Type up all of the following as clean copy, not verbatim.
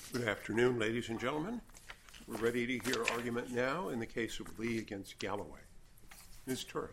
Good afternoon, ladies and gentlemen. We're ready to hear argument now in the case of Lee against Galloway. Ms. Turret.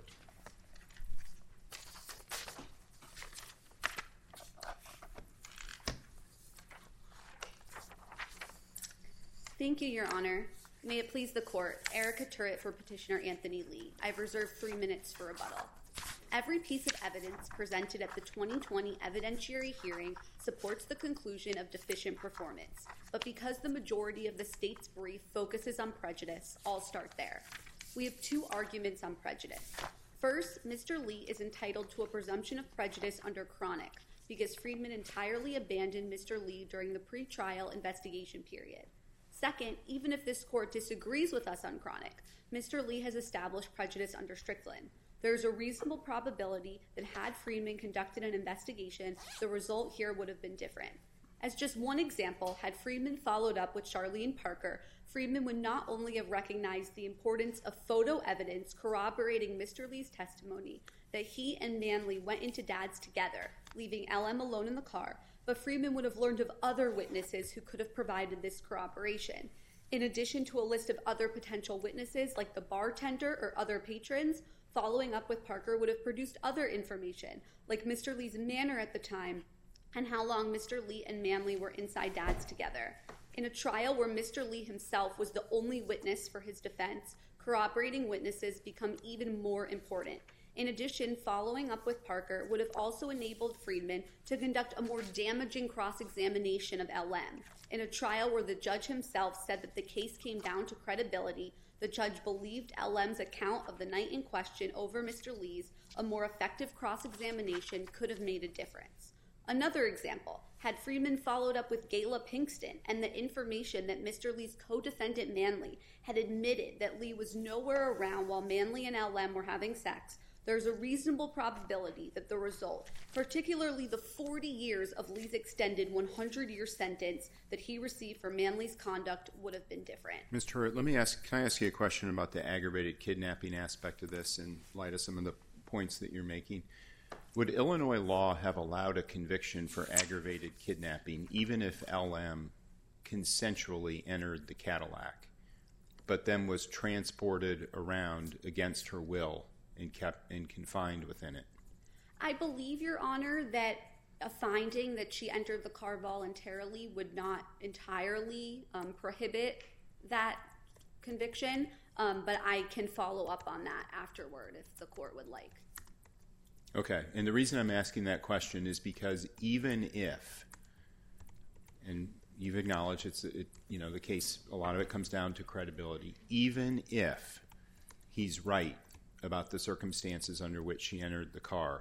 Thank you, Your Honor. May it please the Court, Erica Turret for Petitioner Anthony Lee. I've reserved 3 minutes for rebuttal. Every piece of evidence presented at the 2020 evidentiary hearing supports the conclusion of deficient performance, but because the majority of the state's brief focuses on prejudice, I'll start there. We have 2 arguments on prejudice. First, Mr. Lee is entitled to a presumption of prejudice under Chronic because Friedman entirely abandoned Mr. Lee during the pretrial investigation period. Second, even if this court disagrees with us on Chronic, Mr. Lee has established prejudice under Strickland. There is a reasonable probability that had Friedman conducted an investigation, the result here would have been different. As just one example, had Friedman followed up with Charlene Parker, Friedman would not only have recognized the importance of photo evidence corroborating Mr. Lee's testimony that he and Manley went into Dad's together, leaving LM alone in the car, but Friedman would have learned of other witnesses who could have provided this corroboration. In addition to a list of other potential witnesses like the bartender or other patrons, following up with Parker would have produced other information, like Mr. Lee's manner at the time and how long Mr. Lee and Manley were inside Dad's together. In a trial where Mr. Lee himself was the only witness for his defense, corroborating witnesses become even more important. In addition, following up with Parker would have also enabled Friedman to conduct a more damaging cross-examination of LM. In a trial where the judge himself said that the case came down to credibility, the judge believed LM's account of the night in question over Mr. Lee's, a more effective cross-examination could have made a difference. Another example, had Friedman followed up with Gayla Pinkston and the information that Mr. Lee's co-defendant Manley had admitted that Lee was nowhere around while Manley and LM were having sex, there's a reasonable probability that the result, particularly the 40 years of Lee's extended 100-year sentence that he received for Manley's conduct, would have been different. Ms. Turret, can I ask you a question about the aggravated kidnapping aspect of this in light of some of the points that you're making? Would Illinois law have allowed a conviction for aggravated kidnapping even if LM consensually entered the Cadillac, but then was transported around against her will and kept and confined within it? I believe, Your Honor, that a finding that she entered the car voluntarily would not entirely prohibit that conviction, but I can follow up on that afterward if the court would like. Okay, and the reason I'm asking that question is because even if, and you've acknowledged the case, a lot of it comes down to credibility, even if he's right about the circumstances under which she entered the car,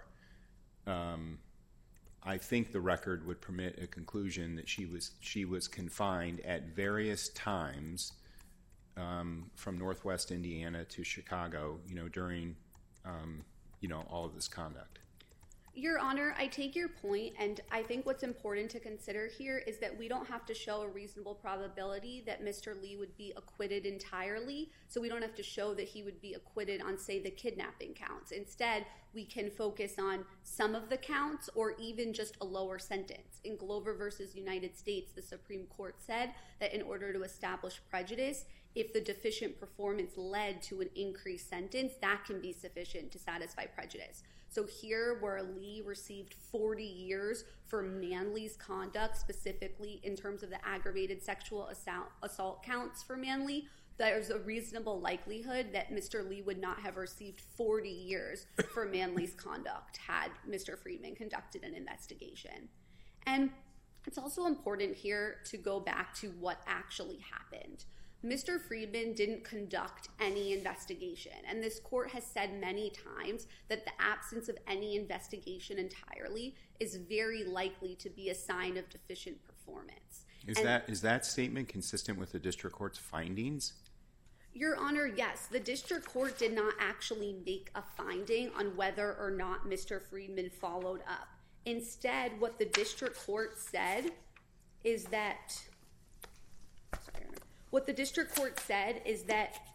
I think the record would permit a conclusion that she was confined at various times from Northwest Indiana to Chicago, during all of this conduct. Your Honor, I take your point, and I think what's important to consider here is that we don't have to show a reasonable probability that Mr. Lee would be acquitted entirely, so we don't have to show that he would be acquitted on, say, the kidnapping counts. Instead, we can focus on some of the counts or even just a lower sentence. In Glover v. United States, the Supreme Court said that in order to establish prejudice, if the deficient performance led to an increased sentence, that can be sufficient to satisfy prejudice. So here, where Lee received 40 years for Manley's conduct, specifically in terms of the aggravated sexual assault counts for Manley, there's a reasonable likelihood that Mr. Lee would not have received 40 years for Manley's conduct had Mr. Friedman conducted an investigation. And it's also important here to go back to what actually happened. Mr. Friedman didn't conduct any investigation, and this court has said many times that the absence of any investigation entirely is very likely to be a sign of deficient performance. Is that statement consistent with the district court's findings? Your Honor, yes. The district court did not actually make a finding on whether or not Mr. Friedman followed up. Instead, what the district court said is that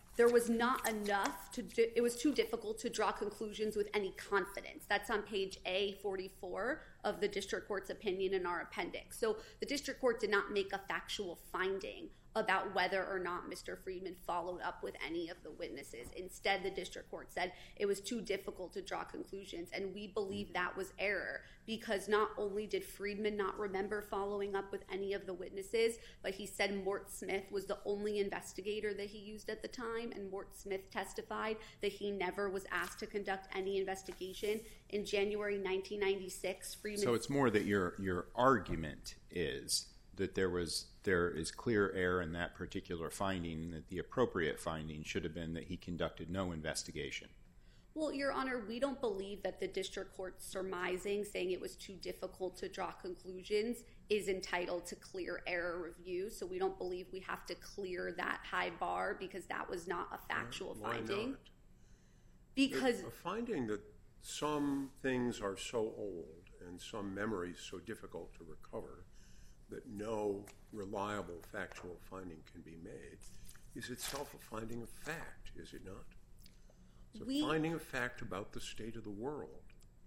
there was not enough it was too difficult to draw conclusions with any confidence. That's on page A44 of the district court's opinion in our appendix. So the district court did not make a factual finding about whether or not Mr. Friedman followed up with any of the witnesses. Instead, the district court said it was too difficult to draw conclusions, and we believe that was error because not only did Friedman not remember following up with any of the witnesses, but he said Mort Smith was the only investigator that he used at the time, and Mort Smith testified that he never was asked to conduct any investigation. In January 1996, Friedman... So it's more that your argument is that there is clear error in that particular finding, and that the appropriate finding should have been that he conducted no investigation. Well, Your Honor, we don't believe that the district court's surmising, saying it was too difficult to draw conclusions, is entitled to clear error review. So we don't believe we have to clear that high bar because that was not a factual finding. Why not? Because a finding that some things are so old and some memories so difficult to recover that no reliable factual finding can be made is itself a finding of fact, is it not? It's a finding of fact about the state of the world.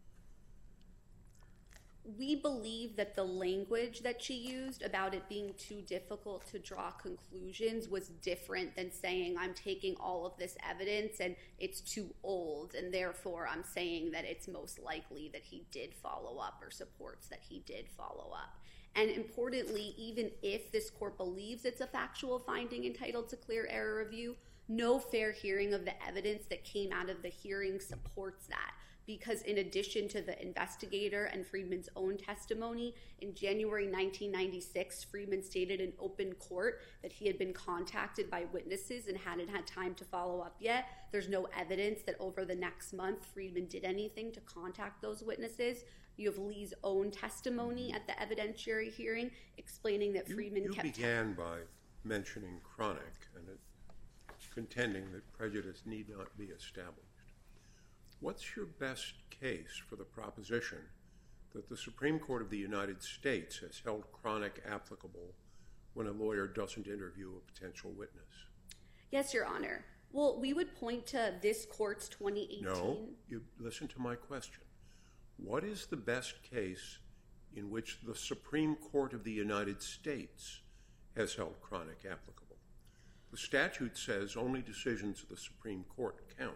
We believe that the language that she used about it being too difficult to draw conclusions was different than saying I'm taking all of this evidence and it's too old, and therefore I'm saying that it's most likely that he did follow up or supports that he did follow up. And importantly, even if this court believes it's a factual finding entitled to clear error review, no fair hearing of the evidence that came out of the hearing supports that. Because in addition to the investigator and Friedman's own testimony, in January 1996, Friedman stated in open court that he had been contacted by witnesses and hadn't had time to follow up yet. There's no evidence that over the next month Friedman did anything to contact those witnesses. You have Lee's own testimony at the evidentiary hearing explaining that Friedman You began by mentioning chronic and contending that prejudice need not be established. What's your best case for the proposition that the Supreme Court of the United States has held chronic applicable when a lawyer doesn't interview a potential witness? Yes, Your Honor. Well, we would point to this court's 2018... No, you listen to my question. What is the best case in which the Supreme Court of the United States has held chronic applicable? The statute says only decisions of the Supreme Court count.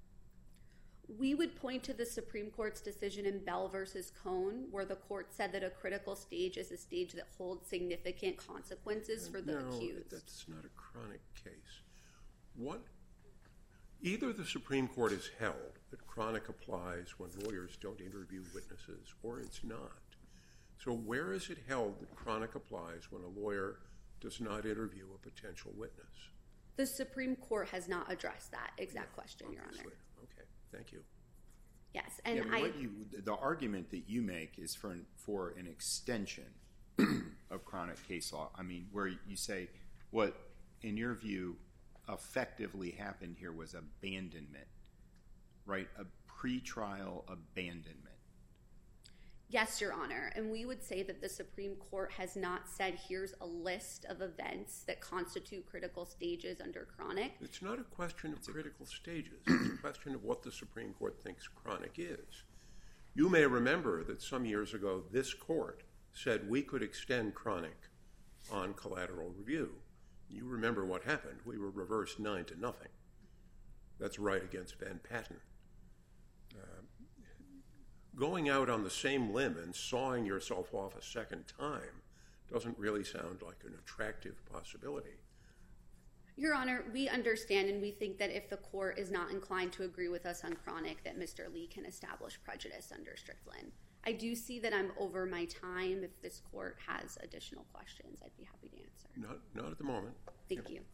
We would point to the Supreme Court's decision in Bell v. Cohn, where the court said that a critical stage is a stage that holds significant consequences for the accused. No, that's not a chronic case. Either the Supreme Court has held that chronic applies when lawyers don't interview witnesses, or it's not. So where is it held that chronic applies when a lawyer does not interview a potential witness? The Supreme Court has not addressed that exact question, Your Honor. Okay, thank you. Yes, and the argument that you make is for an extension of chronic case law. I mean, where you say what, in your view, effectively happened here was abandonment, right? A pretrial abandonment. Yes, Your Honor, and we would say that the Supreme Court has not said here's a list of events that constitute critical stages under chronic. It's not a question of critical stages. It's a question of what the Supreme Court thinks chronic is. You may remember that some years ago this court said we could extend chronic on collateral review. You remember what happened. We were reversed 9-0. That's right against Van Patten. Going out on the same limb and sawing yourself off a second time doesn't really sound like an attractive possibility. Your Honor, we understand and we think that if the court is not inclined to agree with us on chronic, that Mr. Lee can establish prejudice under Strickland. I do see that I'm over my time. If this court has additional questions, I'd be happy to answer. Not at the moment. Thank you.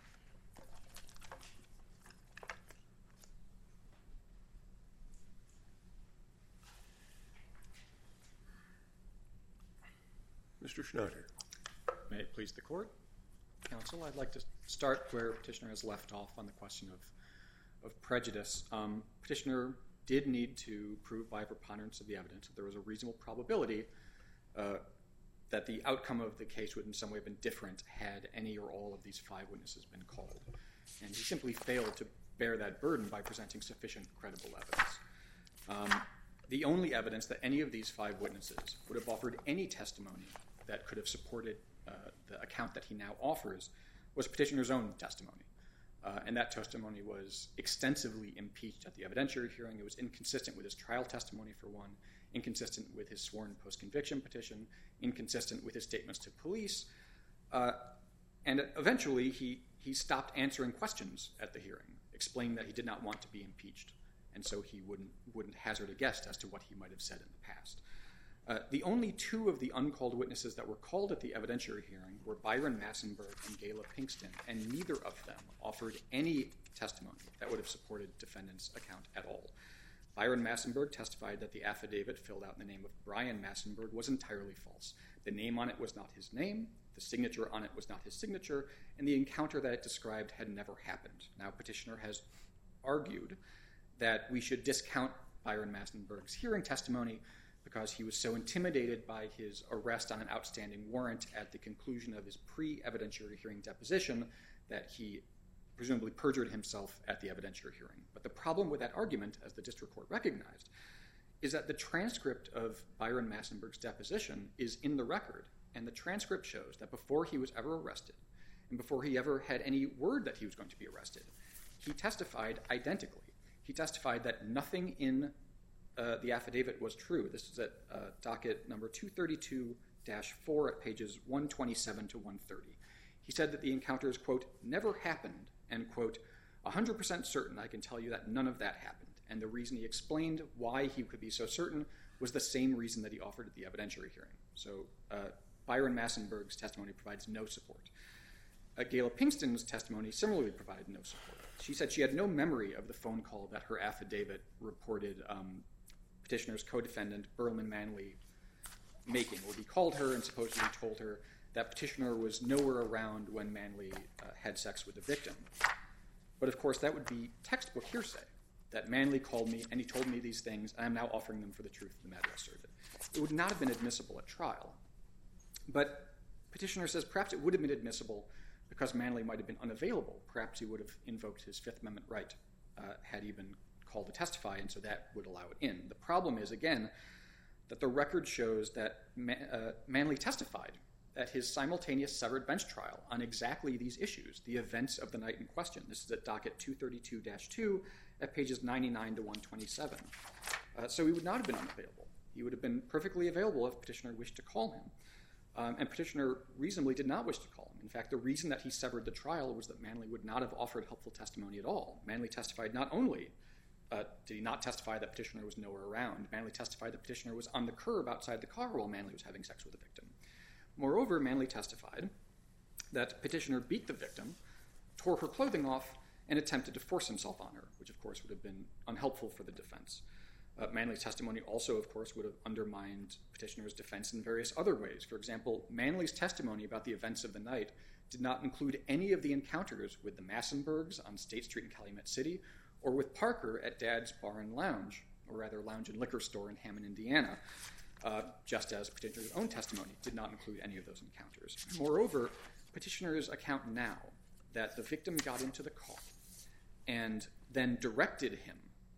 Mr. Schneider. May it please the court. Counsel, I'd like to start where Petitioner has left off on the question of prejudice. Petitioner did need to prove by preponderance of the evidence that there was a reasonable probability that the outcome of the case would in some way have been different had any or all of these 5 witnesses been called. and he simply failed to bear that burden by presenting sufficient credible evidence. The only evidence that any of these 5 witnesses would have offered any testimony that could have supported the account that he now offers was petitioner's own testimony. And that testimony was extensively impeached at the evidentiary hearing. It was inconsistent with his trial testimony, for one, inconsistent with his sworn post-conviction petition, inconsistent with his statements to police. And eventually, he stopped answering questions at the hearing, explaining that he did not want to be impeached, and so he wouldn't hazard a guess as to what he might have said in the past. The only 2 of the uncalled witnesses that were called at the evidentiary hearing were Byron Massenburg and Gayla Pinkston, and neither of them offered any testimony that would have supported defendant's account at all. Byron Massenburg testified that the affidavit filled out in the name of Brian Massenburg was entirely false. The name on it was not his name, the signature on it was not his signature, and the encounter that it described had never happened. Now, petitioner has argued that we should discount Byron Massenburg's hearing testimony because he was so intimidated by his arrest on an outstanding warrant at the conclusion of his pre-evidentiary hearing deposition that he presumably perjured himself at the evidentiary hearing. But the problem with that argument, as the district court recognized, is that the transcript of Byron Massenburg's deposition is in the record, and the transcript shows that before he was ever arrested, and before he ever had any word that he was going to be arrested, he testified identically. He testified that nothing in the affidavit was true. This is at docket number 232-4 at pages 127 to 130. He said that the encounters, quote, never happened, and, quote, 100% certain I can tell you that none of that happened. And the reason he explained why he could be so certain was the same reason that he offered at the evidentiary hearing. So Byron Massenburg's testimony provides no support. Gayla Pinkston's testimony similarly provided no support. She said she had no memory of the phone call that her affidavit reported petitioner's co-defendant, Berlin Manley, making, where he called her and supposedly told her that petitioner was nowhere around when Manley had sex with the victim. But of course, that would be textbook hearsay, that Manley called me and he told me these things, and I'm now offering them for the truth of the matter asserted. It would not have been admissible at trial. But petitioner says perhaps it would have been admissible because Manley might have been unavailable. Perhaps he would have invoked his Fifth Amendment right had he been called to testify, and so that would allow it in. The problem is, again, that the record shows that Manley testified at his simultaneous severed bench trial on exactly these issues, the events of the night in question. This is at docket 232-2 at pages 99 to 127. So he would not have been unavailable. He would have been perfectly available if petitioner wished to call him. And petitioner reasonably did not wish to call him. In fact, the reason that he severed the trial was that Manley would not have offered helpful testimony at all. Manley testified not only did he not testify that petitioner was nowhere around, Manley testified that petitioner was on the curb outside the car while Manley was having sex with the victim. Moreover, Manley testified that petitioner beat the victim, tore her clothing off, and attempted to force himself on her, which of course would have been unhelpful for the defense. Manley's testimony also, of course, would have undermined petitioner's defense in various other ways. For example, Manley's testimony about the events of the night did not include any of the encounters with the Massenburgs on State Street in Calumet City or with Parker at Dad's Bar and Lounge, or rather Lounge and Liquor Store in Hammond, Indiana, just as petitioner's own testimony did not include any of those encounters. Moreover, petitioner's account now that the victim got into the car and then directed him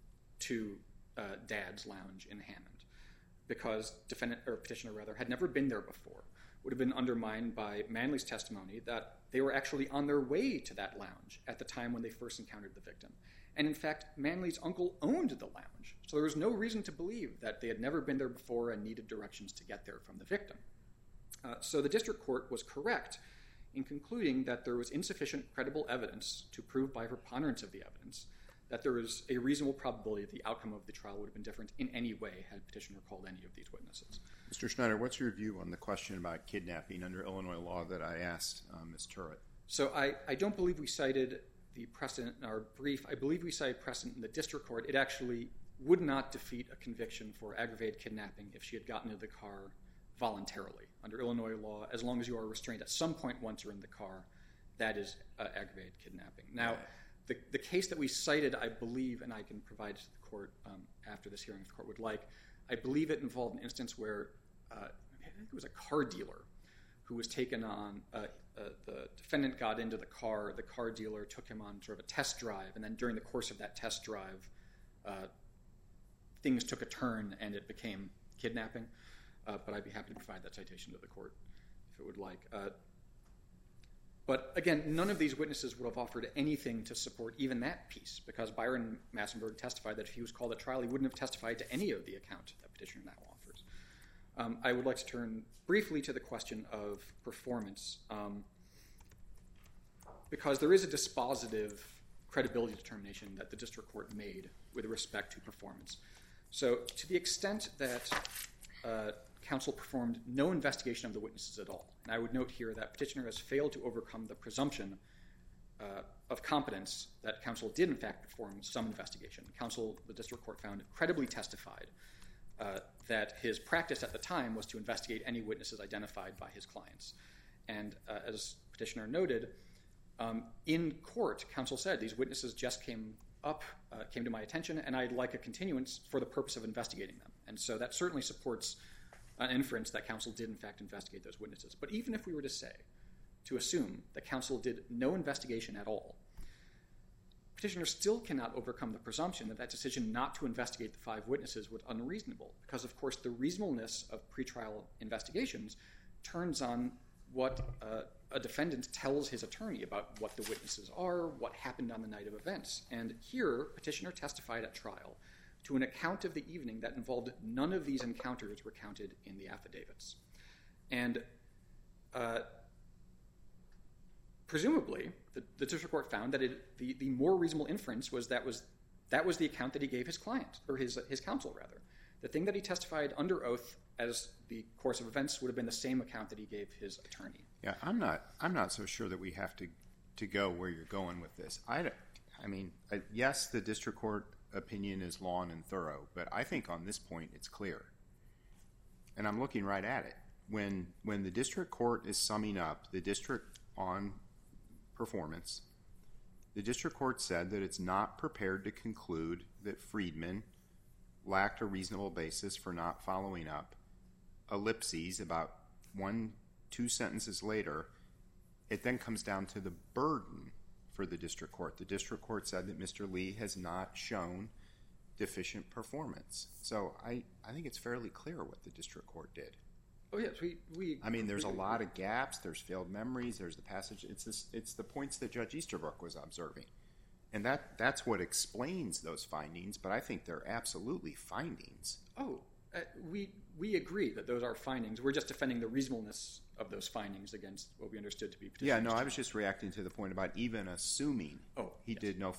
to Dad's Lounge in Hammond because petitioner had never been there before would have been undermined by Manley's testimony that they were actually on their way to that lounge at the time when they first encountered the victim. And in fact, Manley's uncle owned the lounge, so there was no reason to believe that they had never been there before and needed directions to get there from the victim. So the district court was correct in concluding that there was insufficient credible evidence to prove by preponderance of the evidence that there was a reasonable probability that the outcome of the trial would have been different in any way had petitioner called any of these witnesses. Mr. Schneider, what's your view on the question about kidnapping under Illinois law that I asked Ms. Turret? So I don't believe we cited the precedent in our brief. I believe we cited precedent in the district court. It actually would not defeat a conviction for aggravated kidnapping if she had gotten into the car voluntarily. Under Illinois law, as long as you are restrained at some point once you're in the car, that is aggravated kidnapping. Now, the case that we cited, I believe, and I can provide to the court after this hearing if the court would like, I believe it involved an instance where I think it was a car dealer who was taken on, the defendant got into the car dealer took him on sort of a test drive, and then during the course of that test drive, things took a turn and it became kidnapping. But I'd be happy to provide that citation to the court if it would like. But again, none of these witnesses would have offered anything to support even that piece, because Byron Massenburg testified that if he was called at trial, he wouldn't have testified to any of the account that petitioner now offers. I would like to turn briefly to the question of performance, because there is a dispositive credibility determination that the district court made with respect to performance. So to the extent that counsel performed no investigation of the witnesses at all, and I would note here that petitioner has failed to overcome the presumption of competence that counsel did in fact perform some investigation. Counsel, the district court found, credibly testified that his practice at the time was to investigate any witnesses identified by his clients. And as petitioner noted, in court, counsel said, these witnesses just came to my attention, and I'd like a continuance for the purpose of investigating them. And so that certainly supports an inference that counsel did in fact investigate those witnesses. But even if we were to assume that counsel did no investigation at all, petitioner still cannot overcome the presumption that that decision not to investigate the 5 witnesses was unreasonable, because of course the reasonableness of pretrial investigations turns on what a defendant tells his attorney about what the witnesses are, what happened on the night of events. And here, petitioner testified at trial to an account of the evening that involved none of these encounters recounted in the affidavits. And presumably, the district court found that the more reasonable inference was that was the account that he gave his client, or his counsel rather. The thing that he testified under oath as the course of events would have been the same account that he gave his attorney. Yeah, I'm not so sure that we have to go where you're going with this. Yes, the district court opinion is long and thorough, but I think on this point it's clear. And I'm looking right at it. When the district court is summing up the district on performance, the district court said that it's not prepared to conclude that Friedman lacked a reasonable basis for not following up. Ellipses, about 1-2 sentences later, it then comes down to the burden for the district court. The district court said that Mr. Lee has not shown deficient performance. So I think it's fairly clear what the district court did. Oh yes, there's a lot of gaps. There's failed memories. There's the passage. It's the points that Judge Easterbrook was observing, and that's what explains those findings. But I think they're absolutely findings. We agree that those are findings. We're just defending the reasonableness of those findings against what we understood to be petitioner's Yeah, no, I was just reacting to the point about even assuming he did no.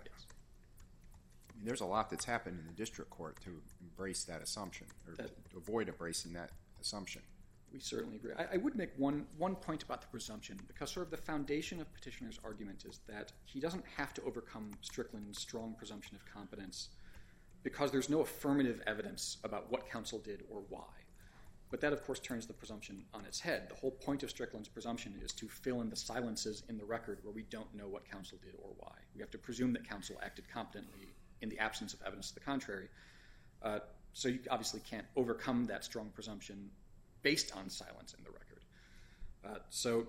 There's a lot that's happened in the district court to embrace that assumption, or to avoid embracing that assumption. We certainly agree. I would make one point about the presumption, because sort of the foundation of petitioner's argument is that he doesn't have to overcome Strickland's strong presumption of competence because there's no affirmative evidence about what counsel did or why. But that, of course, turns the presumption on its head. The whole point of Strickland's presumption is to fill in the silences in the record where we don't know what counsel did or why. We have to presume that counsel acted competently in the absence of evidence to the contrary. So you obviously can't overcome that strong presumption based on silence in the record. So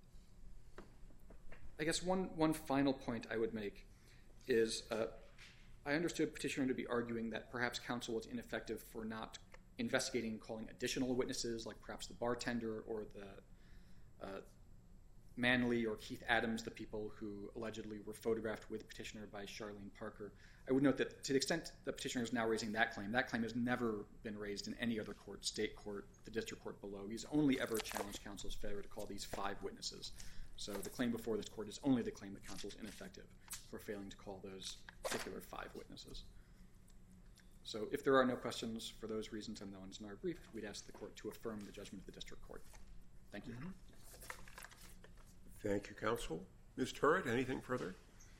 I guess one final point I would make is I understood petitioner to be arguing that perhaps counsel was ineffective for not investigating and calling additional witnesses, like perhaps the bartender or the Manley or Keith Adams, the people who allegedly were photographed with petitioner by Charlene Parker. I would note that to the extent the petitioner is now raising that claim has never been raised in any other court, state court, the district court below. He's only ever challenged counsel's failure to call these 5 witnesses. So the claim before this court is only the claim that counsel is ineffective for failing to call those particular 5 witnesses. So if there are no questions for those reasons and the ones in our brief, we'd ask the court to affirm the judgment of the district court. Thank you. Thank you, counsel. Ms. Turret, anything further?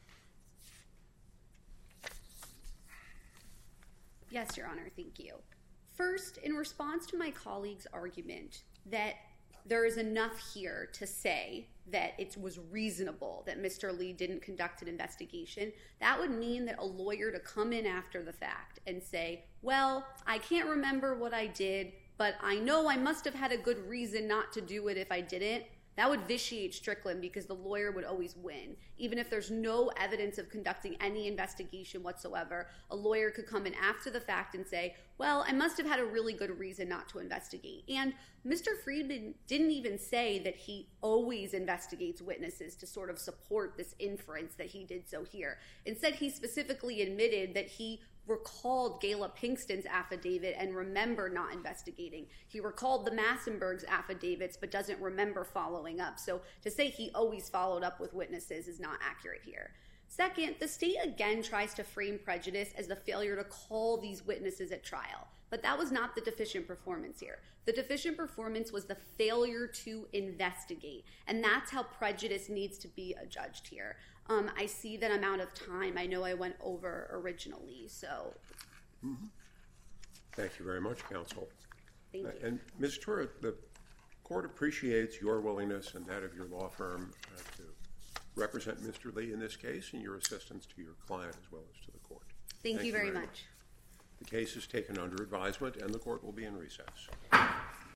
Yes, Your Honor, thank you. First, in response to my colleague's argument that there is enough here to say that it was reasonable that Mr. Lee didn't conduct an investigation, that would mean that a lawyer to come in after the fact and say, well, I can't remember what I did, but I know I must have had a good reason not to do it if I didn't, that would vitiate Strickland because the lawyer would always win. Even if there's no evidence of conducting any investigation whatsoever, a lawyer could come in after the fact and say, well, I must have had a really good reason not to investigate. And Mr. Friedman didn't even say that he always investigates witnesses to sort of support this inference that he did so here. Instead, he specifically admitted that he recalled Gayla Pinkston's affidavit and remembered not investigating. He recalled the Massenberg's affidavits but doesn't remember following up. So to say he always followed up with witnesses is not accurate here. Second, the state again tries to frame prejudice as the failure to call these witnesses at trial. But that was not the deficient performance here. The deficient performance was the failure to investigate. And that's how prejudice needs to be adjudged here. I see that I'm out of time. I know I went over originally, so. Thank you very much, counsel. Thank you. And Ms. Turret, the court appreciates your willingness and that of your law firm to represent Mr. Lee in this case and your assistance to your client as well as to the court. Thank you very much. The case is taken under advisement and the court will be in recess.